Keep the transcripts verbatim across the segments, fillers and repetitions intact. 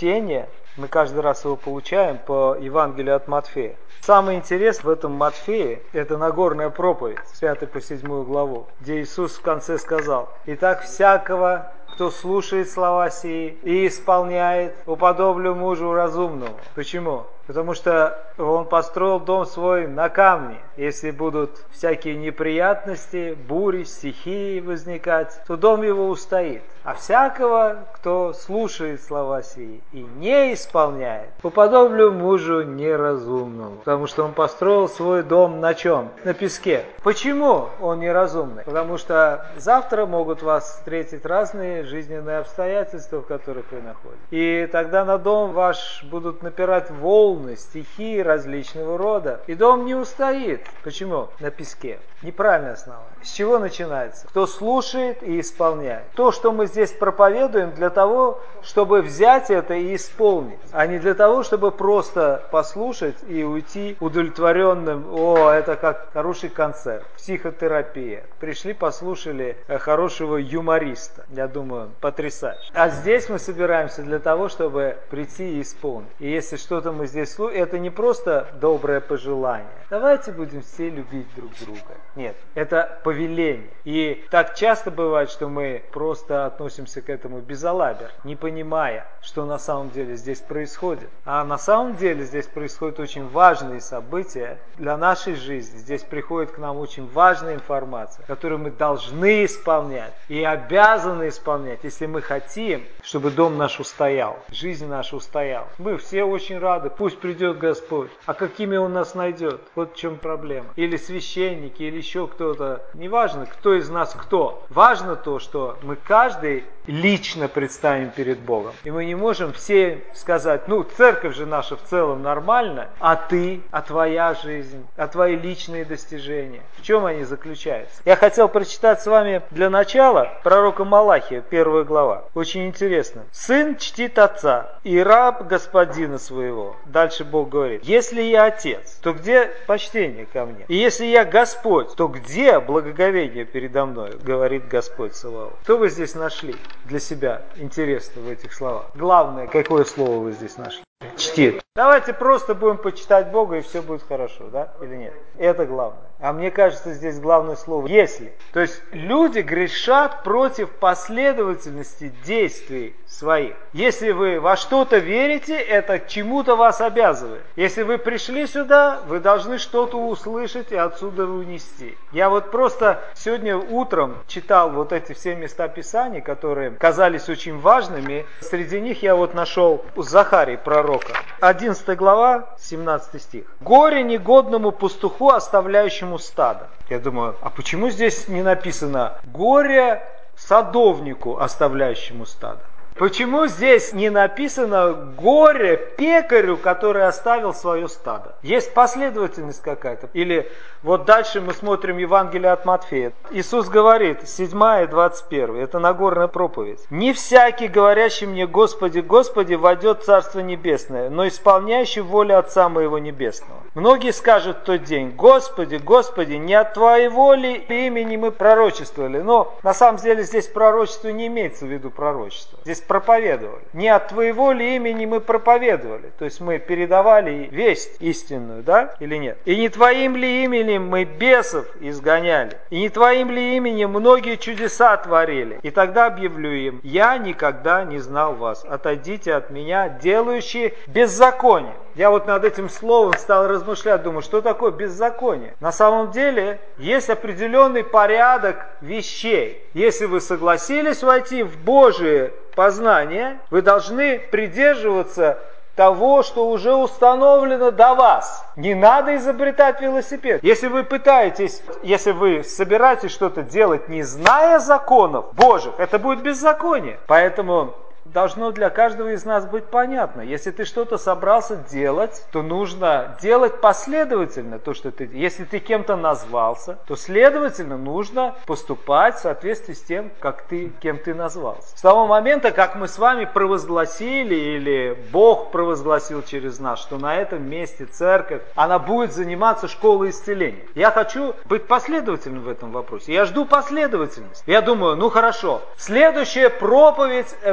чтение. Мы каждый раз его получаем по Евангелию от Матфея. Самое интересное в этом Матфее – это Нагорная проповедь, с пятой по седьмую главу, где Иисус в конце сказал: «Итак, всякого, кто слушает слова сии и исполняет, уподоблю мужу разумному». Почему? Потому что он построил дом свой на камне. Если будут всякие неприятности, бури, стихии возникать, то дом его устоит. А всякого, кто слушает слова сии и не исполняет, уподоблю мужу неразумному. Потому что он построил свой дом на чем? На песке. Почему он неразумный? Потому что завтра могут вас встретить разные жизненные обстоятельства, в которых вы находитесь. И тогда на дом ваш будут напирать волны, стихии различного рода. И дом не устоит. Почему? На песке. Неправильное основание. С чего начинается? Кто слушает и исполняет. То, что мы здесь проповедуем, для того, чтобы взять это и исполнить, а не для того, чтобы просто послушать и уйти удовлетворенным. О, это как хороший концерт, психотерапия. Пришли, послушали хорошего юмориста. Я думаю, потрясающе. А здесь мы собираемся для того, чтобы прийти и исполнить. И если что-то мы здесь слушаем, это не просто доброе пожелание. Давайте будем все любить друг друга. Нет, это повеление. И так часто бывает, что мы просто относимся к этому безалаберно, не понимая, что на самом деле здесь происходит. А на самом деле здесь происходят очень важные события для нашей жизни. Здесь приходит к нам очень важная информация, которую мы должны исполнять и обязаны исполнять, если мы хотим, чтобы дом наш устоял, жизнь наша устояла. Мы все очень рады, пусть придет Господь. А какими Он нас найдет? Вот в чем проблема. Или священники, или еще кто-то. Неважно, кто из нас кто. Важно то, что мы каждый лично предстанем перед Богом. И мы не можем все сказать: ну, церковь же наша в целом нормальна, а ты, а твоя жизнь, а твои личные достижения. В чем они заключаются? Я хотел прочитать с вами для начала пророка Малахия, первая глава. Очень интересно. «Сын чтит отца, и раб господина своего». Дальше Бог говорит: «Если я отец, то где почтение ко мне? И если я Господь, то где благоговение передо мной?» Говорит Господь Саваоф. Что вы здесь нашли для себя интересно в этих словах? Главное, какое слово вы здесь нашли? Чтит. Давайте просто будем почитать Бога, и все будет хорошо, да? Или нет? Это главное. А мне кажется, здесь главное слово «если». То есть люди грешат против последовательности действий своих. Если вы во что-то верите, это к чему-то вас обязывает. Если вы пришли сюда, вы должны что-то услышать и отсюда унести. Я вот просто сегодня утром читал вот эти все места Писания, которые казались очень важными. Среди них я вот нашел у Захарии пророка. одиннадцатая глава, семнадцатый стих. «Горе негодному пастуху, оставляющему стадо». Я думаю, а почему здесь не написано «горе садовнику, оставляющему стадо»? Почему здесь не написано «горе пекарю, который оставил свое стадо»? Есть последовательность какая-то? Или вот дальше мы смотрим Евангелие от Матфея. Иисус говорит, седьмая и двадцать первая, это Нагорная проповедь. «Не всякий, говорящий мне: Господи, Господи, войдет в Царство Небесное, но исполняющий волю Отца моего Небесного. Многие скажут в тот день: Господи, Господи, не от Твоей воли и имени мы пророчествовали». Но на самом деле здесь пророчество не имеется в виду пророчество. Здесь проповедовали. Не от Твоего ли имени мы проповедовали? То есть мы передавали весть истинную, да? Или нет? «И не Твоим ли именем мы бесов изгоняли? И не Твоим ли именем многие чудеса творили? И тогда объявлю им: я никогда не знал вас. Отойдите от меня, делающие беззаконие». Я вот над этим словом стал размышлять, думаю, что такое беззаконие? На самом деле есть определенный порядок вещей. Если вы согласились войти в Божие познание, вы должны придерживаться того, что уже установлено до вас. Не надо изобретать велосипед. Если вы пытаетесь, если вы собираетесь что-то делать, не зная законов Божьих, это будет беззаконие. Поэтому должно для каждого из нас быть понятно. Если ты что-то собрался делать, то нужно делать последовательно то, что ты... Если ты кем-то назвался, то следовательно нужно поступать в соответствии с тем, как ты, кем ты назвался. С того момента, как мы с вами провозгласили, или Бог провозгласил через нас, что на этом месте церковь, она будет заниматься школой исцеления. Я хочу быть последовательным в этом вопросе. Я жду последовательности. Я думаю, ну хорошо, следующая проповедь будет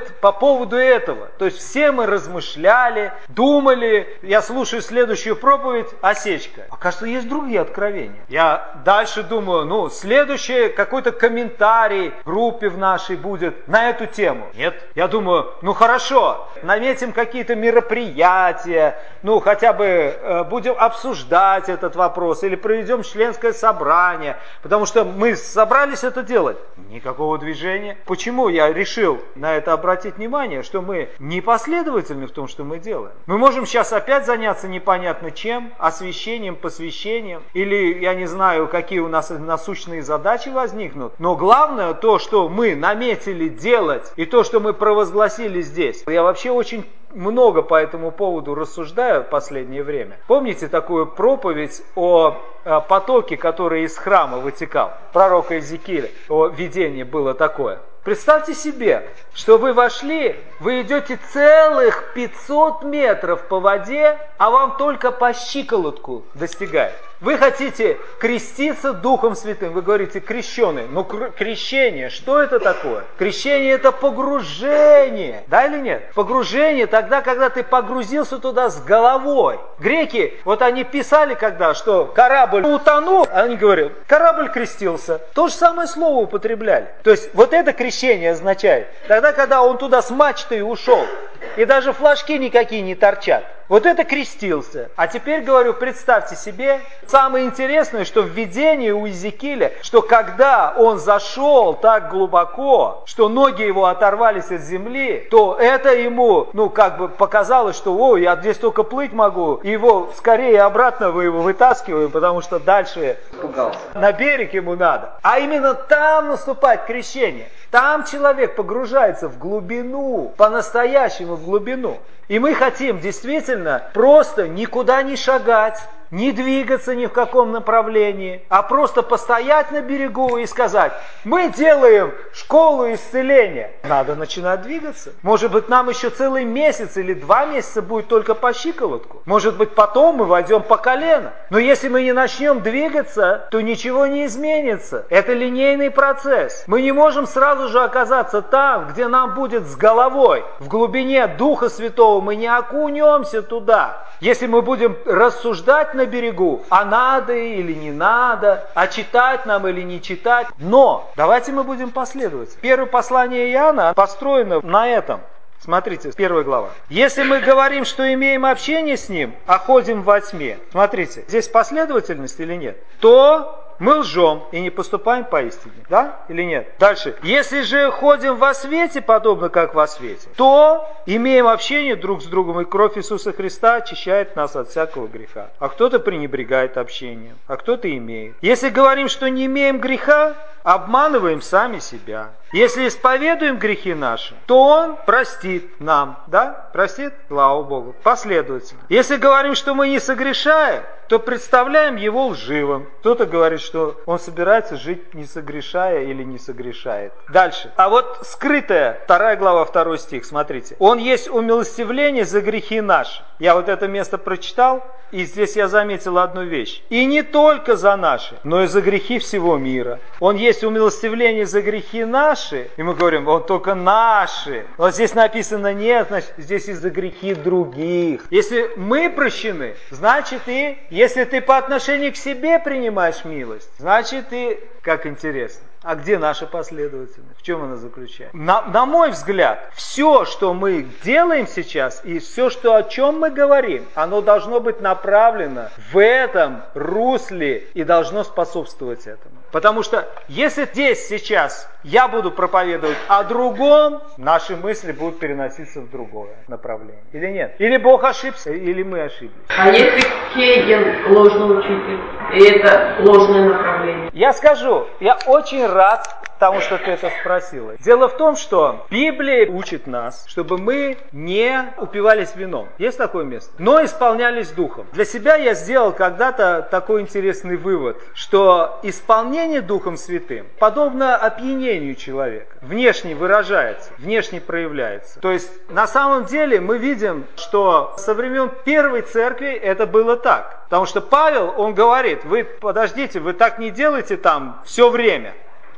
проповедь по поводу этого. То есть все мы размышляли, думали. Я слушаю следующую проповедь, осечка. Оказывается, есть другие откровения. Я дальше думаю, ну, следующий какой-то комментарий в группе в нашей будет на эту тему. Нет. Я думаю, ну хорошо, наметим какие-то мероприятия, ну хотя бы э, будем обсуждать этот вопрос или проведем членское собрание, потому что мы собрались это делать. Никакого движения. Почему я решил на это обратить внимание, что мы непоследовательны в том, что мы делаем? Мы можем сейчас опять заняться непонятно чем, освящением, посвящением, или я не знаю, какие у нас насущные задачи возникнут, но главное то, что мы наметили делать, и то, что мы провозгласили здесь. Я вообще очень много по этому поводу рассуждаю в последнее время. Помните такую проповедь о потоке, который из храма вытекал? Пророка Иезекииля, о видении было такое. Представьте себе, что вы вошли, вы идете целых пятьсот метров по воде, а вам только по щиколотку достигает. Вы хотите креститься Духом Святым, вы говорите крещеный. Но крещение, что это такое? Крещение это погружение, да или нет? Погружение тогда, когда ты погрузился туда с головой. Греки, вот они писали когда, что корабль утонул, они говорят, корабль крестился. То же самое слово употребляли. То есть вот это крещение означает, тогда, когда он туда с мачтой ушел, и даже флажки никакие не торчат. Вот это крестился. А теперь говорю, представьте себе, самое интересное, что в видении у Иезекииля, что когда он зашел так глубоко, что ноги его оторвались от земли, то это ему, ну, как бы показалось, что, о, я здесь только плыть могу, и его скорее обратно вы его вытаскиваем, потому что дальше Пугался. На берег ему надо. А именно там наступает крещение. Там человек погружается в глубину, по-настоящему в глубину. И мы хотим действительно просто никуда не шагать, не двигаться ни в каком направлении, а просто постоять на берегу и сказать, мы делаем школу исцеления. Надо начинать двигаться. Может быть, нам еще целый месяц или два месяца будет только по щиколотку. Может быть, потом мы войдем по колено. Но если мы не начнем двигаться, то ничего не изменится. Это линейный процесс. Мы не можем сразу же оказаться там, где нам будет с головой. В глубине Духа Святого мы не окунемся туда. Если мы будем рассуждать на берегу, а надо или не надо, а читать нам или не читать. Но давайте мы будем последовать. Первое послание Иоанна построено на этом. Смотрите, первая глава. Если мы говорим, что имеем общение с Ним, а ходим во тьме. Смотрите, здесь последовательность или нет? То мы лжем и не поступаем поистине. Да или нет? Дальше. Если же ходим во свете, подобно как во свете, то имеем общение друг с другом, и кровь Иисуса Христа очищает нас от всякого греха. А кто-то пренебрегает общением, а кто-то имеет. Если говорим, что не имеем греха, обманываем сами себя. Если исповедуем грехи наши, то Он простит нам. Да? Простит? Слава Богу. Последовательно. Если говорим, что мы не согрешаем, то представляем Его лживым. Кто-то говорит, что Он собирается жить не согрешая или не согрешает. Дальше. А вот скрытая, вторая глава, второй стих, смотрите. Он есть умилостивление за грехи наши. Я вот это место прочитал, и здесь я заметил одну вещь. И не только за наши, но и за грехи всего мира. Он есть умилостивление за грехи наши, и мы говорим, он только наши. Вот здесь написано нет, значит, здесь и за грехи других. Если мы прощены, значит и, если ты по отношению к себе принимаешь милость, значит и, как интересно. А где наша последовательность? В чем она заключается? На, на мой взгляд, все, что мы делаем сейчас, и все, что, о чем мы говорим, оно должно быть направлено в этом русле и должно способствовать этому. Потому что если здесь сейчас я буду проповедовать о другом, наши мысли будут переноситься в другое направление. Или нет? Или Бог ошибся, или мы ошиблись. А если Хейген ложный учитель, и это ложное направление? Я скажу, я очень рад тому, что ты это спросила. Дело в том, что Библия учит нас, чтобы мы не упивались вином. Есть такое место? Но исполнялись Духом. Для себя я сделал когда-то такой интересный вывод, что исполнение Духом Святым подобно опьянению человека. Внешне выражается, внешне проявляется. То есть на самом деле мы видим, что со времен первой церкви это было так. Потому что Павел, он говорит, вы подождите, вы так не делайте там все время.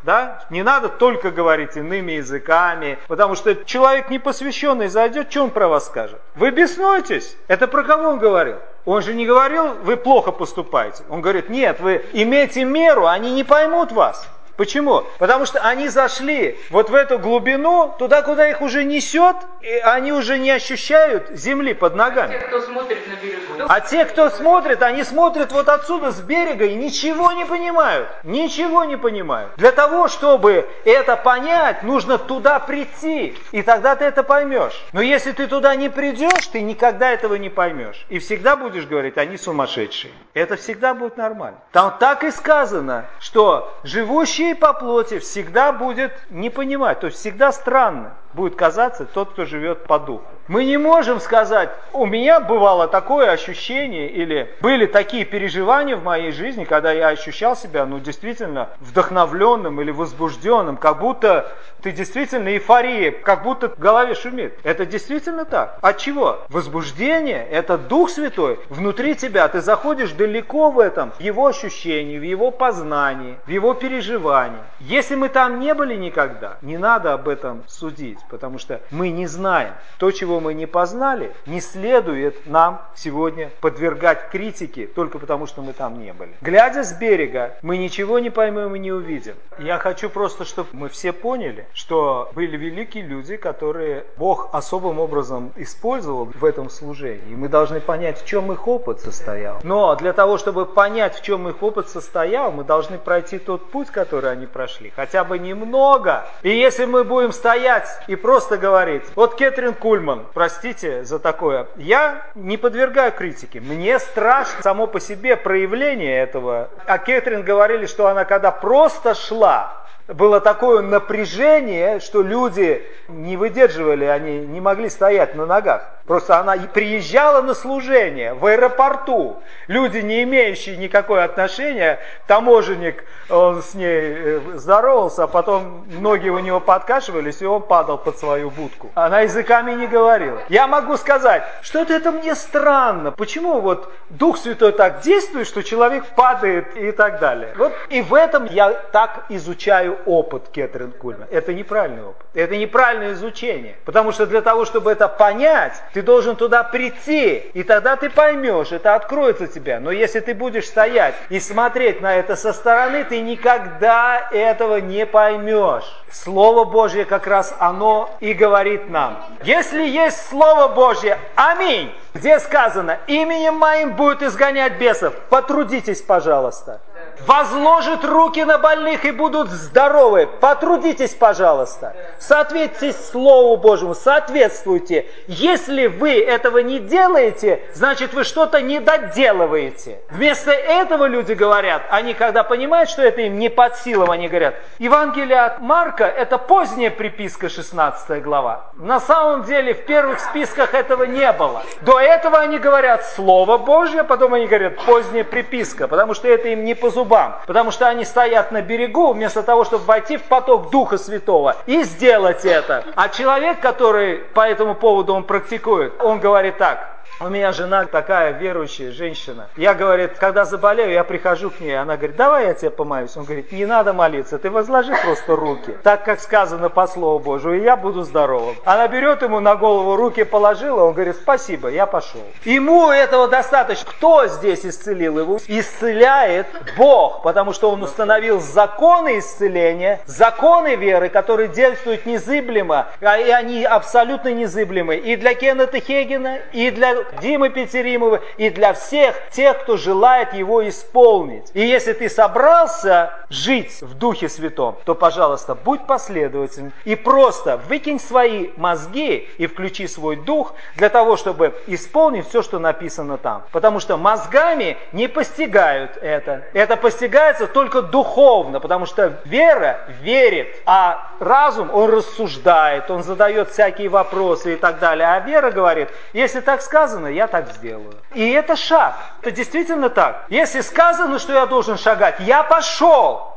Да? Не надо только говорить иными языками, потому что человек непосвященный зайдет, что он про вас скажет? Вы беснуетесь? Это про кого он говорил? Он же не говорил, вы плохо поступаете. Он говорит, нет, вы имейте меру, они не поймут вас. Почему? Потому что они зашли вот в эту глубину, туда, куда их уже несет, и они уже не ощущают земли под ногами. А те, кто смотрит на берегу. А те, кто смотрит, они смотрят вот отсюда, с берега, и ничего не понимают. Ничего не понимают. Для того, чтобы это понять, нужно туда прийти, и тогда ты это поймешь. Но если ты туда не придешь, ты никогда этого не поймешь. И всегда будешь говорить, они сумасшедшие. Это всегда будет нормально. Там так и сказано, что живущие по плоти всегда будет не понимать, то есть всегда странно будет казаться тот, кто живет по духу. Мы не можем сказать, у меня бывало такое ощущение, или были такие переживания в моей жизни, когда я ощущал себя, ну, действительно вдохновленным или возбужденным, как будто ты действительно эйфория, как будто в голове шумит. Это действительно так. От чего? Возбуждение, это Дух Святой внутри тебя, ты заходишь далеко в этом, в его ощущении, в его познании, в его переживании. Если мы там не были никогда, не надо об этом судить, потому что мы не знаем. То, чего мы не познали, не следует нам сегодня подвергать критике только потому, что мы там не были. Глядя с берега, мы ничего не поймем и не увидим. Я хочу просто, чтобы мы все поняли, что были великие люди, которые Бог особым образом использовал в этом служении. И мы должны понять, в чем их опыт состоял. Но для того, чтобы понять, в чем их опыт состоял, мы должны пройти тот путь, который они прошли. Хотя бы немного. И если мы будем стоять и просто говорить, вот Кэтрин Кульман, простите за такое, я не подвергаю критике. Мне страшно само по себе проявление этого. А Кэтрин говорили, что она когда просто шла, было такое напряжение, что люди не выдерживали, они не могли стоять на ногах. Просто она приезжала на служение в аэропорту. Люди, не имеющие никакого отношения, таможенник, он с ней здоровался, а потом ноги у него подкашивались, и он падал под свою будку. Она языками не говорила. Я могу сказать, что-то это мне странно. Почему вот Дух Святой так действует, что человек падает и так далее. Вот и в этом я так изучаю опыт Кэтрин Кульман. Это неправильный опыт. Это неправильное изучение. Потому что для того, чтобы это понять, ты должен туда прийти, и тогда ты поймешь, это откроется тебе. Но если ты будешь стоять и смотреть на это со стороны, ты никогда этого не поймешь. Слово Божье как раз оно и говорит нам. Если есть Слово Божье, аминь, где сказано, именем моим будет изгонять бесов, потрудитесь, пожалуйста. Возложит руки на больных и будут здоровы. Потрудитесь, пожалуйста. Соответствуйте Слову Божьему, соответствуйте. Если вы этого не делаете, значит вы что-то не доделываете. Вместо этого люди говорят, они когда понимают, что это им не под силам, они говорят, Евангелие от Марка это поздняя приписка, шестнадцатая глава. На самом деле в первых списках этого не было. До этого они говорят Слово Божье, потом они говорят поздняя приписка, потому что это им не по зубам. Потому что они стоят на берегу, вместо того, чтобы войти в поток Духа Святого и сделать это. А человек, который по этому поводу он практикует, он говорит так. У меня жена такая верующая женщина. Я, говорит, когда заболею, я прихожу к ней. Она говорит, давай я тебе помолюсь. Он говорит, не надо молиться, ты возложи просто руки. Так, как сказано по Слову Божию, и я буду здоровым. Она берет ему на голову руки, положила. Он говорит, спасибо, я пошел. Ему этого достаточно. Кто здесь исцелил его? Исцеляет Бог, потому что он установил законы исцеления, законы веры, которые действуют незыблемо. И они абсолютно незыблемы. И для Кеннета Хейгена, и для Димы Петеримова, и для всех тех, кто желает его исполнить. И если ты собрался жить в Духе Святом, то, пожалуйста, будь последовательным и просто выкинь свои мозги и включи свой дух для того, чтобы исполнить все, что написано там. Потому что мозгами не постигают это. Это постигается только духовно, потому что вера верит, а разум, он рассуждает, он задает всякие вопросы и так далее. А вера говорит, если так сказано, я так сделаю. И это шаг. Это действительно так. Если сказано, что я должен шагать, я пошел.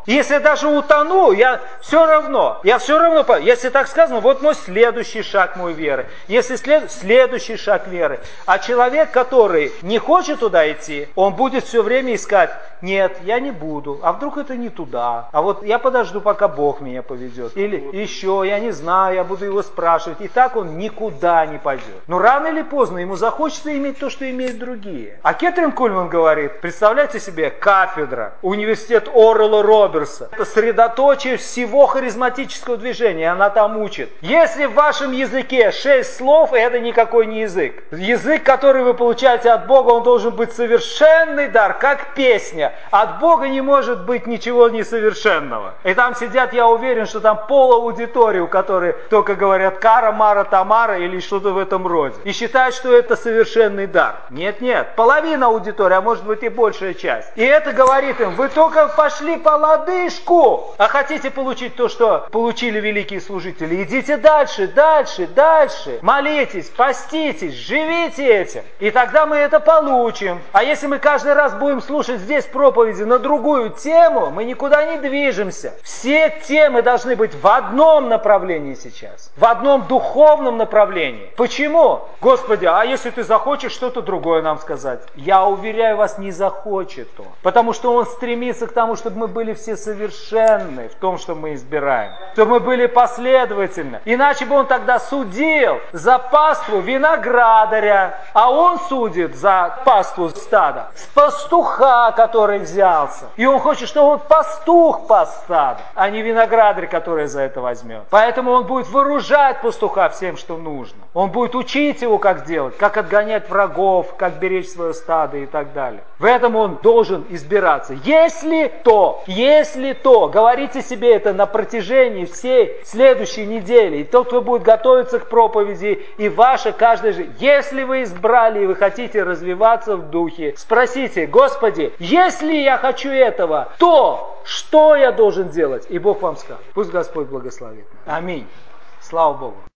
Если я даже утону, я все равно, я все равно, если так сказано, вот мой следующий шаг моей веры. Если след, следующий шаг веры. А человек, который не хочет туда идти, он будет все время искать: нет, я не буду, а вдруг это не туда, а вот я подожду, пока Бог меня поведет. Или еще, я не знаю, я буду его спрашивать. И так он никуда не пойдет. Но рано или поздно ему захочется иметь то, что имеют другие. А Кэтрин Кульман говорит, представляете себе, кафедра, университет Орелла Робертса, это средоточие всего харизматического движения, она там учит. Если в вашем языке шесть слов, это никакой не язык. Язык, который вы получаете от Бога, он должен быть совершенный дар, как песня. От Бога не может быть ничего несовершенного. И там сидят, я уверен, что там полаудитории, у которой только говорят Кара, Мара, Тамара или что-то в этом роде. И считают, что это совершенный дар. Нет, нет, половина аудитории, а может быть и большая часть. И это говорит им: вы только пошли по лодыжку, а хотите получить то, что получили великие служители. Идите дальше, дальше, дальше. Молитесь, поститесь, живите этим. И тогда мы это получим. А если мы каждый раз будем слушать здесь проповеди на другую тему, мы никуда не движемся. Все темы должны быть в одном направлении сейчас. В одном духовном направлении. Почему? Господи, а если ты захочешь что-то другое нам сказать? Я уверяю вас, не захочет он. Потому что он стремится к тому, чтобы мы были все совершенны в том, что мы избираем. Чтобы мы были последовательны. Иначе бы он тогда судил за паству виноградаря, а он судит за паству стада с пастуха, который взялся. И он хочет, чтобы он пастух пас стадо, а не виноградарь, который за это возьмет. Поэтому он будет вооружать пастуха всем, что нужно. Он будет учить его, как делать, как отгонять врагов, как беречь свое стадо и так далее. В этом он должен избираться. Если то, если то, говорите себе это на протяжении всей следующей недели. И тот, кто будет готовиться к проповеди, и ваша каждая жизнь. Если вы избрали и вы хотите развиваться в духе, спросите: Господи, если я хочу этого, то что я должен делать? И Бог вам скажет. Пусть Господь благословит. Аминь. Слава Богу.